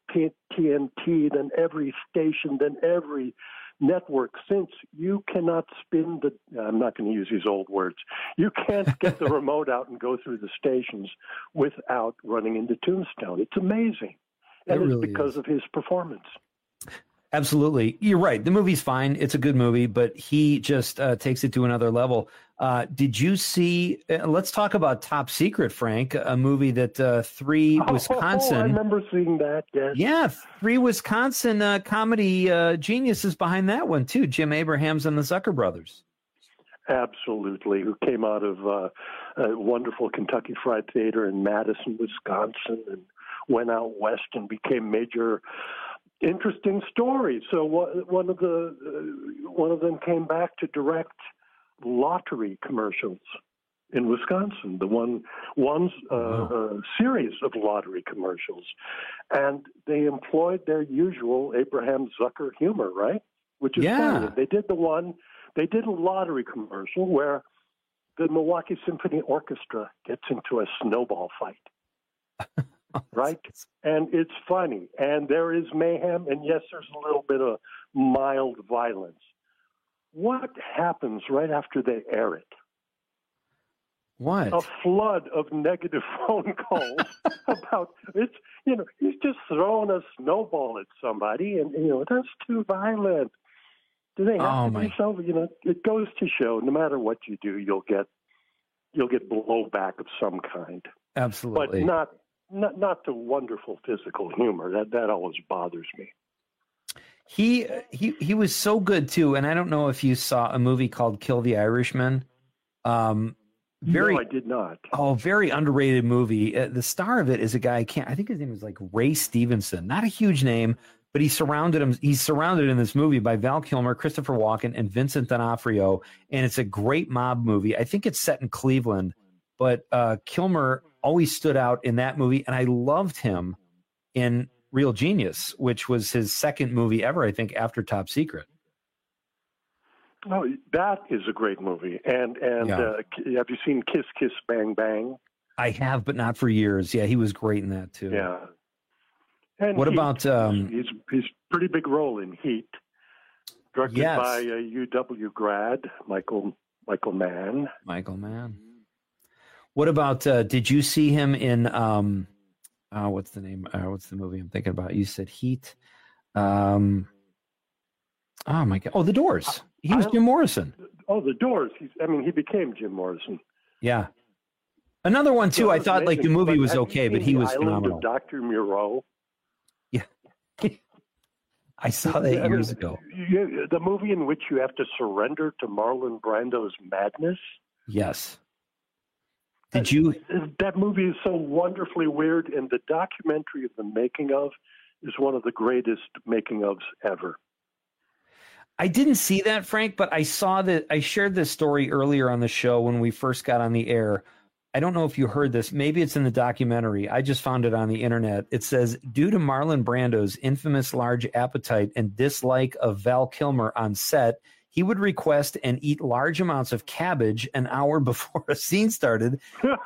TNT, then every station, then every network since. You cannot spin I'm not going to use these old words. You can't get the remote out and go through the stations without running into Tombstone. It's amazing. And it's because of his performance. Absolutely. You're right. The movie's fine. It's a good movie, but he just takes it to another level. Did you see, let's talk about Top Secret, Frank, a movie that 3 Wisconsin. I remember seeing that, yes. Yeah, 3 Wisconsin comedy geniuses behind that one, too. Jim Abrahams and the Zucker Brothers. Absolutely, who came out of a wonderful Kentucky Fried Theater in Madison, Wisconsin, and went out west and became major... interesting story. So one of them came back to direct lottery commercials in Wisconsin. One's a series of lottery commercials, and they employed their usual Abraham Zucker humor, right? Which is funny. They did a lottery commercial where the Milwaukee Symphony Orchestra gets into a snowball fight. Right? And it's funny. And there is mayhem. And yes, there's a little bit of mild violence. What happens right after they air it? What? A flood of negative phone calls about it's, he's just throwing a snowball at somebody and, that's too violent. Do they have to be so? It goes to show no matter what you do, you'll get blowback of some kind. Absolutely. But not the wonderful physical humor. That always bothers me. He was so good too, and I don't know if you saw a movie called Kill the Irishman. No, I did not. Oh, very underrated movie. The star of it is a guy. I think his name is like Ray Stevenson. Not a huge name, but he's surrounded in this movie by Val Kilmer, Christopher Walken, and Vincent D'Onofrio, and it's a great mob movie. I think it's set in Cleveland, but Kilmer always stood out in that movie, and I loved him in Real Genius, which was his second movie ever, I think, after Top Secret. Oh, that is a great movie. And have you seen Kiss Kiss Bang Bang? I have, but not for years. Yeah, he was great in that too. Yeah. And what Heat, about he's pretty big role in Heat, directed by a UW grad, Michael Mann. Michael Mann. What about did you see him in what's the name? What's the movie I'm thinking about? You said Heat. Oh my God! Oh, The Doors. He was Jim Morrison. Oh, The Doors. He became Jim Morrison. Yeah. Another one too. I thought like the movie was okay, but he was phenomenal. Of Dr. Moreau. Yeah. I saw that years ago. The movie in which you have to surrender to Marlon Brando's madness. Yes. Did you? That movie is so wonderfully weird, and the documentary of the making of is one of the greatest making ofs ever. I didn't see that, Frank, but I saw that. I shared this story earlier on the show when we first got on the air. I don't know if you heard this. Maybe it's in the documentary. I just found it on the internet. It says, due to Marlon Brando's infamous large appetite and dislike of Val Kilmer on set, he would request and eat large amounts of cabbage an hour before a scene started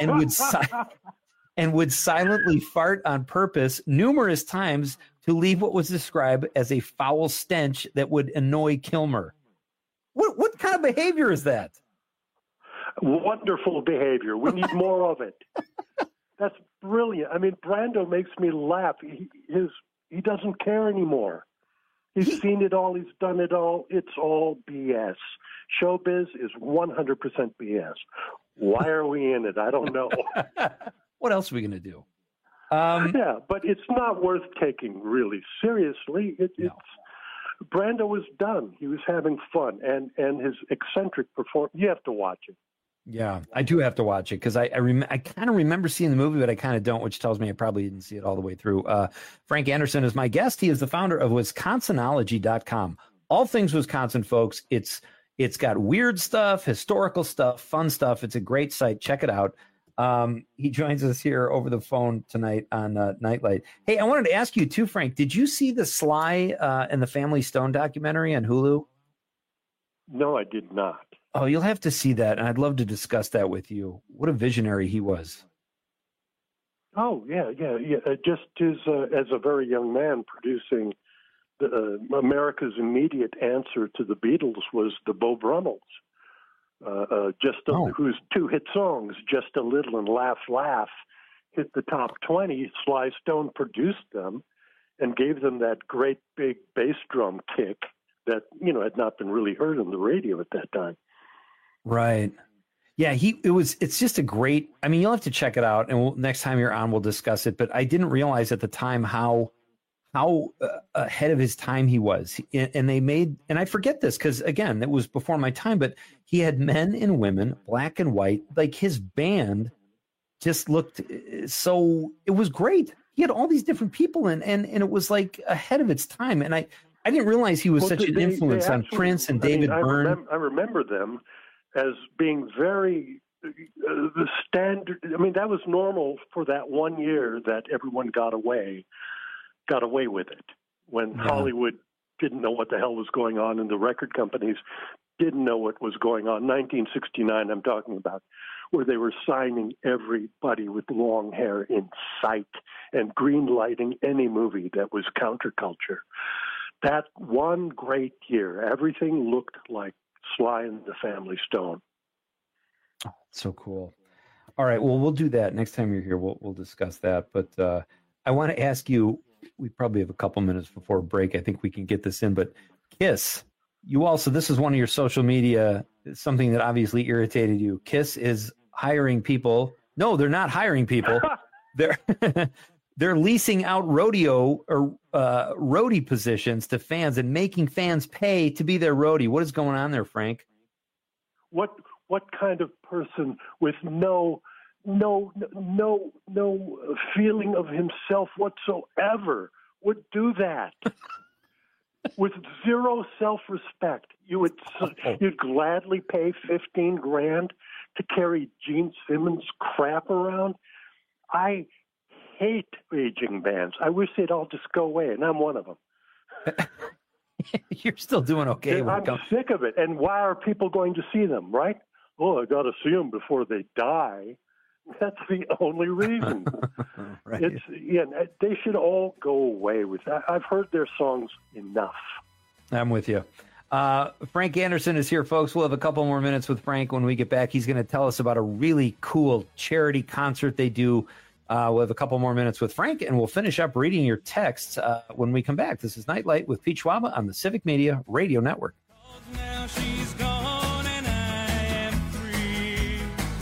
and would silently fart on purpose numerous times to leave what was described as a foul stench that would annoy Kilmer. What kind of behavior is that? Wonderful behavior. We need more of it. That's brilliant. I mean, Brando makes me laugh. He doesn't care anymore. He's seen it all. He's done it all. It's all BS. Showbiz is 100% BS. Why are we in it? I don't know. What else are we going to do? Yeah, but it's not worth taking really seriously. It's Brando was done. He was having fun, and his eccentric performance. You have to watch it. Yeah, I do have to watch it because I kind of remember seeing the movie, but I kind of don't, which tells me I probably didn't see it all the way through. Frank Anderson is my guest. He is the founder of Wisconsinology.com. All things Wisconsin, folks. It's got weird stuff, historical stuff, fun stuff. It's a great site. Check it out. He joins us here over the phone tonight on Nightlight. Hey, I wanted to ask you too, Frank. Did you see the Sly and the Family Stone documentary on Hulu? No, I did not. Oh, you'll have to see that, and I'd love to discuss that with you. What a visionary he was. Oh, yeah. Just as a very young man producing America's immediate answer to the Beatles was the Beau Brummels. Whose two hit songs, Just a Little and Laugh, Laugh, hit the top 20. Sly Stone produced them and gave them that great big bass drum kick that, had not been really heard on the radio at that time. Right. Yeah, it's just a great, you'll have to check it out, and next time you're on, we'll discuss it. But I didn't realize at the time how ahead of his time he was. And I forget this because, again, it was before my time, but he had men and women, black and white. Like, his band just looked so, it was great. He had all these different people and it was like ahead of its time. And I didn't realize he was such an influence on Prince and David Byrne. I remember them as being very the standard. That was normal for that 1 year that everyone got away with it when Hollywood didn't know what the hell was going on and the record companies didn't know what was going on. 1969, I'm talking about, where they were signing everybody with long hair in sight and green lighting any movie that was counterculture. That one great year, everything looked like Sly and the Family Stone. Oh, so cool. All right, well, we'll do that next time you're here. We'll discuss that. But I want to ask you, we probably have a couple minutes before break. I think we can get this in. But Kiss, this is one of your social media, something that obviously irritated you. Kiss is hiring people. No, they're not hiring people. They're leasing out rodeo or roadie positions to fans and making fans pay to be their roadie. What is going on there, Frank? What kind of person with no feeling of himself whatsoever would do that? With zero self-respect, you'd gladly pay $15,000 to carry Gene Simmons crap around? I hate raging bands. I wish they'd all just go away, and I'm one of them. You're still doing okay. I'm sick of it. And why are people going to see them, right? Oh, I got to see them before they die. That's the only reason. Right. They should all go away with that. I've heard their songs enough. I'm with you. Frank Anderson is here, folks. We'll have a couple more minutes with Frank when we get back. He's going to tell us about a really cool charity concert they do. We'll have a couple more minutes with Frank, and we'll finish up reading your texts when we come back. This is Nightlight with Pete Schwaba on the Civic Media Radio Network. Now she's gone and I am free,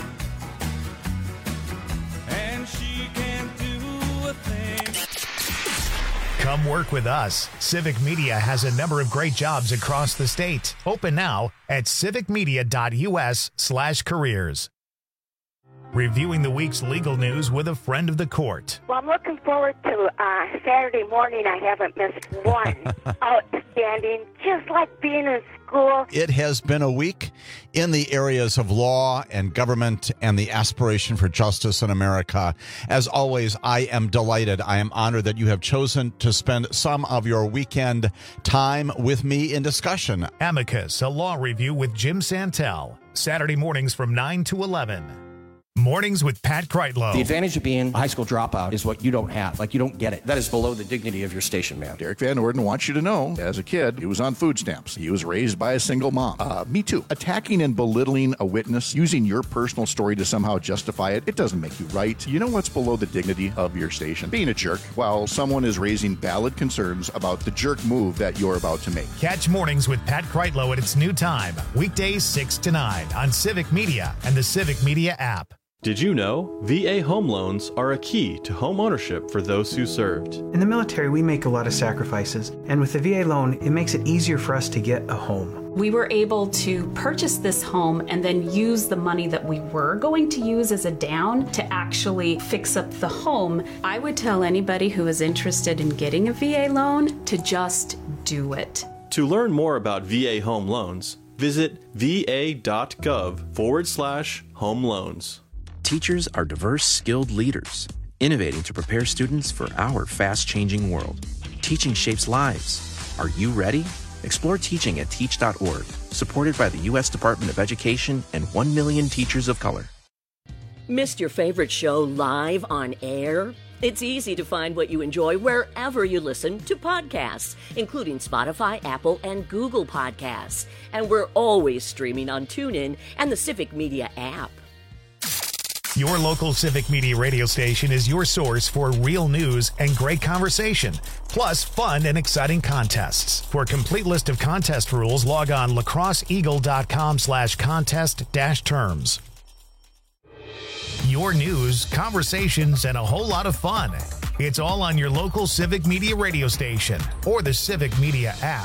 and she can't do a thing. Come work with us. Civic Media has a number of great jobs across the state. Open now at civicmedia.us/careers. Reviewing the week's legal news with a friend of the court. Well, I'm looking forward to Saturday morning. I haven't missed one. Outstanding, just like being in school. It has been a week in the areas of law and government and the aspiration for justice in America. As always, I am delighted. I am honored that you have chosen to spend some of your weekend time with me in discussion. Amicus, a law review with Jim Santel. Saturday mornings from 9 to 11. Mornings with Pat Kreitlow. The advantage of being a high school dropout is what you don't have. Like, you don't get it. That is below the dignity of your station, man. Derek Van Orden wants you to know, as a kid, he was on food stamps. He was raised by a single mom. Me too. Attacking and belittling a witness, using your personal story to somehow justify it, it doesn't make you right. You know what's below the dignity of your station? Being a jerk while someone is raising valid concerns about the jerk move that you're about to make. Catch Mornings with Pat Kreitlow at its new time, weekdays 6 to 9 on Civic Media and the Civic Media app. Did you know VA home loans are a key to home ownership for those who served? In the military, we make a lot of sacrifices, and with the VA loan, it makes it easier for us to get a home. We were able to purchase this home and then use the money that we were going to use as a down to actually fix up the home. I would tell anybody who is interested in getting a VA loan to just do it. To learn more about VA home loans, visit va.gov/home loans. Teachers are diverse, skilled leaders, innovating to prepare students for our fast-changing world. Teaching shapes lives. Are you ready? Explore teaching at teach.org, supported by the U.S. Department of Education and 1 million teachers of color. Missed your favorite show live on air? It's easy to find what you enjoy wherever you listen to podcasts, including Spotify, Apple, and Google Podcasts. And we're always streaming on TuneIn and the Civic Media app. Your local Civic Media radio station is your source for real news and great conversation, plus fun and exciting contests. For a complete list of contest rules, log on lacrosseeagle.com/contest-terms. Your news, conversations, and a whole lot of fun. It's all on your local Civic Media radio station or the Civic Media app.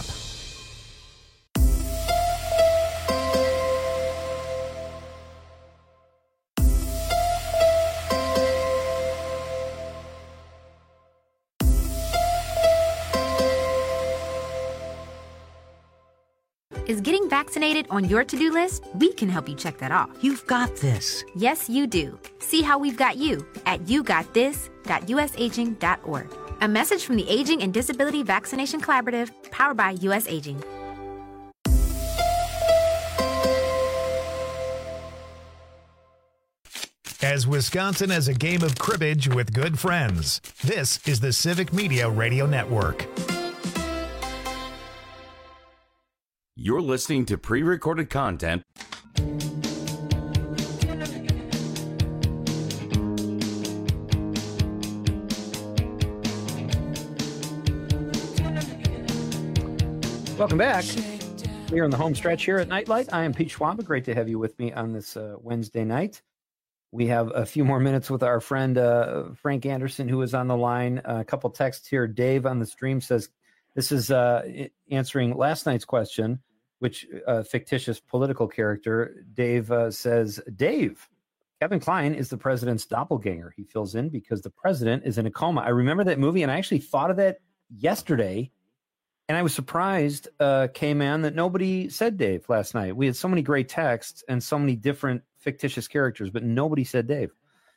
Is getting vaccinated on your to-do list? We can help you check that off. You've got this. Yes, you do. See how we've got you at yougotthis.usaging.org. A message from the Aging and Disability Vaccination Collaborative, powered by U.S. Aging. As Wisconsin has a game of cribbage with good friends, this is the Civic Media Radio Network. You're listening to pre-recorded content. Welcome back. We're in the home stretch here at Nightlight. I am Pete Schwab. Great to have you with me on this Wednesday night. We have a few more minutes with our friend Frank Anderson, who is on the line. A couple texts here. Dave on the stream says, this is answering last night's question, which fictitious political character. Dave says, Dave, Kevin Kline is the president's doppelganger. He fills in because the president is in a coma. I remember that movie, and I actually thought of that yesterday, and I was surprised, K-Man, that nobody said Dave last night. We had so many great texts and so many different fictitious characters, but nobody said Dave.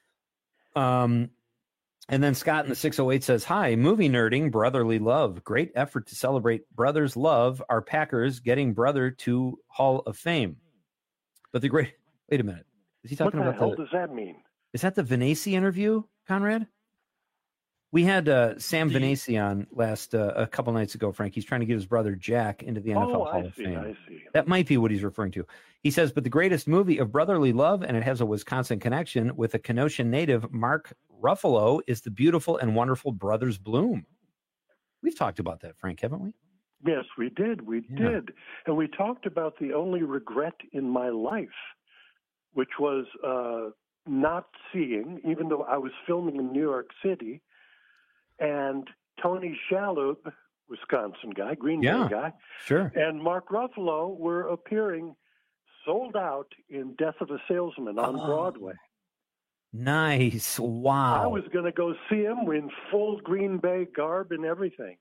And then Scott in the 608 says, hi, movie nerding, brotherly love. Great effort to celebrate brothers' love. Our Packers getting brother to Hall of Fame. But the great, wait a minute. Is he talking about what the hell does that mean? Is that the Vinacci interview, Conrad? We had Sam Vinacci on last a couple nights ago, Frank. He's trying to get his brother Jack into the NFL Hall of Fame. I see. That might be what he's referring to. He says, but the greatest movie of brotherly love, and it has a Wisconsin connection with a Kenosha native, Mark Ruffalo, is The Beautiful and Wonderful Brothers Bloom. We've talked about that, Frank, haven't we? Yes, we did. We did. And we talked about the only regret in my life, which was not seeing, even though I was filming in New York City, and Tony Shalhoub, Wisconsin guy, Green Bay guy, sure, and Mark Ruffalo were appearing sold out in Death of a Salesman on Broadway. Nice. Wow. I was going to go see him in full Green Bay garb and everything.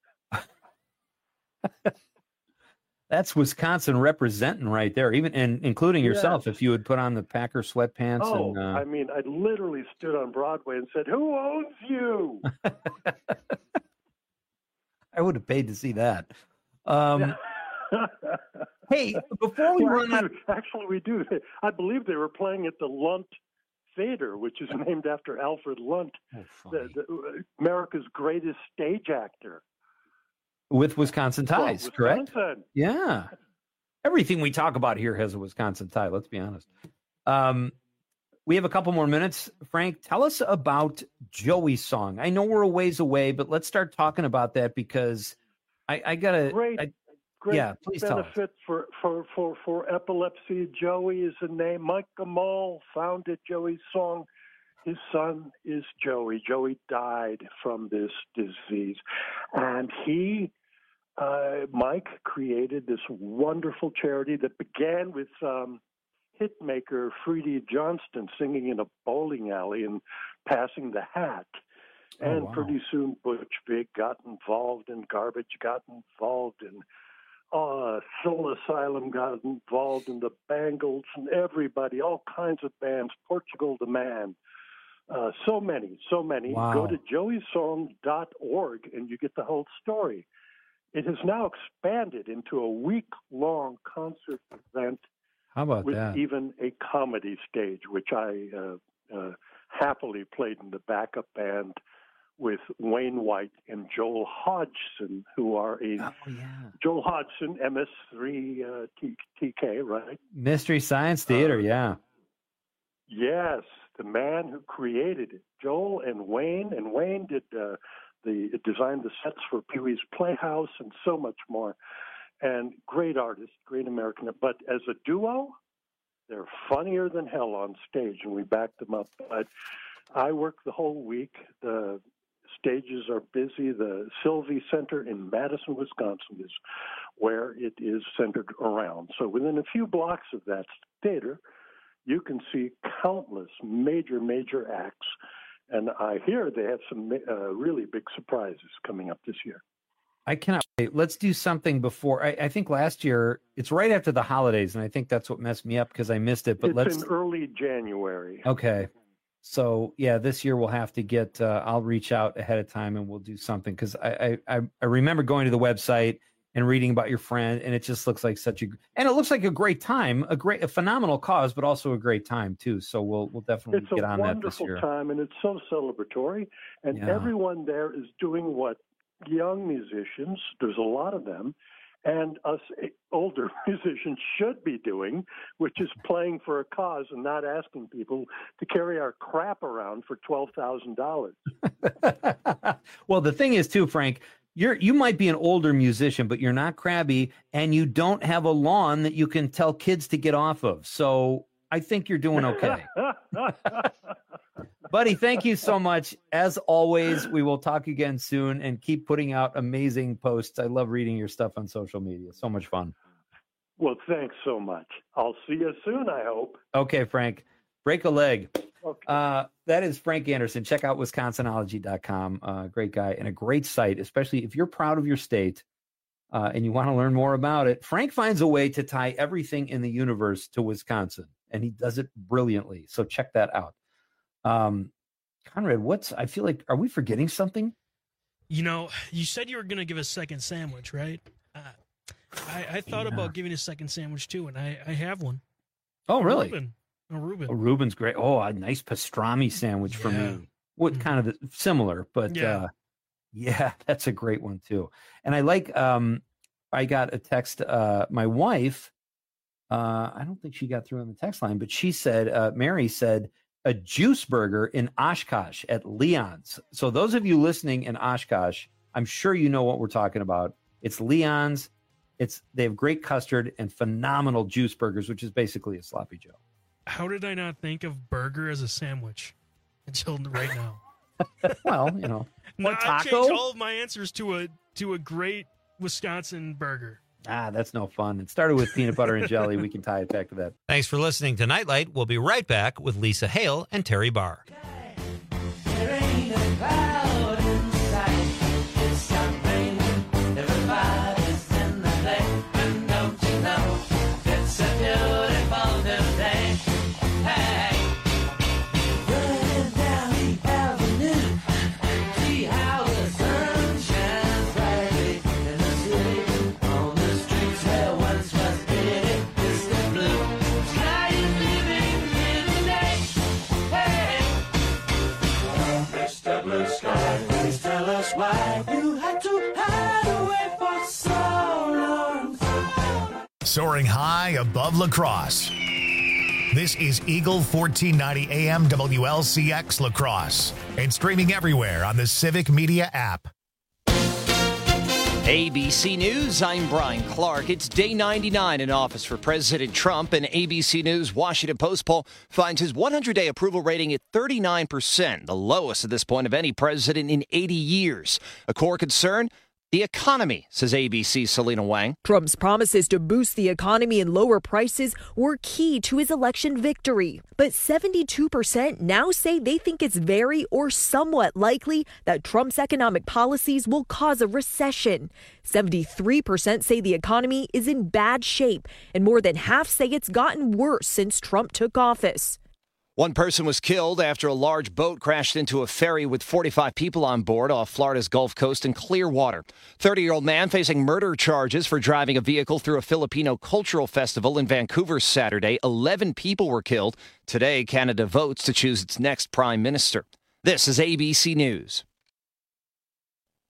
That's Wisconsin representing right there, even and including yourself. If you would put on the Packer sweatpants. Oh, and, I mean, I literally stood on Broadway and said, "Who owns you?" I would have paid to see that. Hey, before we run out, actually, we do. I believe they were playing at the Lunt Thader, which is named after Alfred Lunt, America's greatest stage actor. With Wisconsin ties, correct? Wisconsin. Yeah. Everything we talk about here has a Wisconsin tie, let's be honest. We have a couple more minutes. Frank, tell us about Joey's song. I know we're a ways away, but let's start talking about that because I got to... Great please tell us. benefit for epilepsy. Joey is a name. Mike Gamal founded Joey's song. His son is Joey. Joey died from this disease. And Mike created this wonderful charity that began with hitmaker Freddie Johnston singing in a bowling alley and passing the hat. And pretty soon Butch Vig got involved and Garbage got involved and Soul Asylum got involved in the Bangles and everybody, all kinds of bands, Portugal the Man. So many. Wow. Go to joeysong.org and you get the whole story. It has now expanded into a week-long concert event. How about with that? Even a comedy stage, which I happily played in the backup band with Wayne White and Joel Hodgson, who are Joel Hodgson, MS3 TK, right? Mystery Science Theater, yeah. Yes, the man who created it, Joel and Wayne did designed the sets for Pee-wee's Playhouse and so much more. And great artists, great American. But as a duo, they're funnier than hell on stage, and we back them up. But I work the whole week. The stages are busy. The Sylvie Center in Madison, Wisconsin is where it is centered around. So within a few blocks of that theater, you can see countless major acts. And I hear they have some really big surprises coming up this year. I cannot wait. Let's do something before. I think last year, it's right after the holidays, and I think that's what messed me up because I missed it. But it's in early January. Okay. So, yeah, this year we'll have to get, I'll reach out ahead of time and we'll do something because I remember going to the website and reading about your friend, and it just looks like and it looks like a great time, a phenomenal cause, but also a great time too. So we'll definitely get on that this year. It's a wonderful time, and it's so celebratory, and everyone there is doing what young musicians, there's a lot of them, and us older musicians should be doing, which is playing for a cause and not asking people to carry our crap around for $12,000. Well, the thing is too, Frank, you might be an older musician, but you're not crabby, and you don't have a lawn that you can tell kids to get off of. So I think you're doing okay. Buddy, thank you so much. As always, we will talk again soon and keep putting out amazing posts. I love reading your stuff on social media. So much fun. Well, thanks so much. I'll see you soon, I hope. Okay, Frank. Break a leg. Okay. That is Frank Anderson. Check out wisconsinology.com. Great guy and a great site, especially if you're proud of your state and you want to learn more about it. Frank finds a way to tie everything in the universe to Wisconsin, and he does it brilliantly. So check that out. Conrad, I feel like, are we forgetting something? You know, you said you were going to give a second sandwich, right? I thought about giving a second sandwich too, and I have one. Oh, really? Reuben. Oh, Reuben's great. Oh, a nice pastrami sandwich for me. What kind of similar, but yeah, that's a great one too. And I like, I got a text, my wife, I don't think she got through on the text line, but she said, Mary said, a juice burger in Oshkosh at Leon's. So those of you listening in Oshkosh, I'm sure you know what we're talking about. It's Leon's. They have great custard and phenomenal juice burgers, which is basically a sloppy Joe. How did I not think of burger as a sandwich until right now? Well, you know, no, taco? I changed all of my answers to a great Wisconsin burger. That's no fun. It started with peanut butter and jelly. We can tie it back to that. Thanks for listening to Nightlight. We'll be right back with Lisa Hale and Terry Barr. There ain't a cloud in sight. It's not raining. Everybody's in the day. And don't you know it's a beautiful new day. Hey, running down the avenue. See how the sun shines brightly in the city. On the streets where once was pity, distant blue. Sky is living here today. Hey. soaring high above La Crosse. This is Eagle 1490 AM WLCX La Crosse and streaming everywhere on the Civic Media app. ABC News, I'm Brian Clark. It's day 99 in office for President Trump. An ABC News Washington Post poll finds his 100-day approval rating at 39%, the lowest at this point of any president in 80 years. A core concern? The economy, says ABC's Selena Wang. Trump's promises to boost the economy and lower prices were key to his election victory. But 72% now say they think it's very or somewhat likely that Trump's economic policies will cause a recession. 73% say the economy is in bad shape, and more than half say it's gotten worse since Trump took office. One person was killed after a large boat crashed into a ferry with 45 people on board off Florida's Gulf Coast in Clearwater. 30-year-old man facing murder charges for driving a vehicle through a Filipino cultural festival in Vancouver Saturday. 11 people were killed. Today, Canada votes to choose its next prime minister. This is ABC News.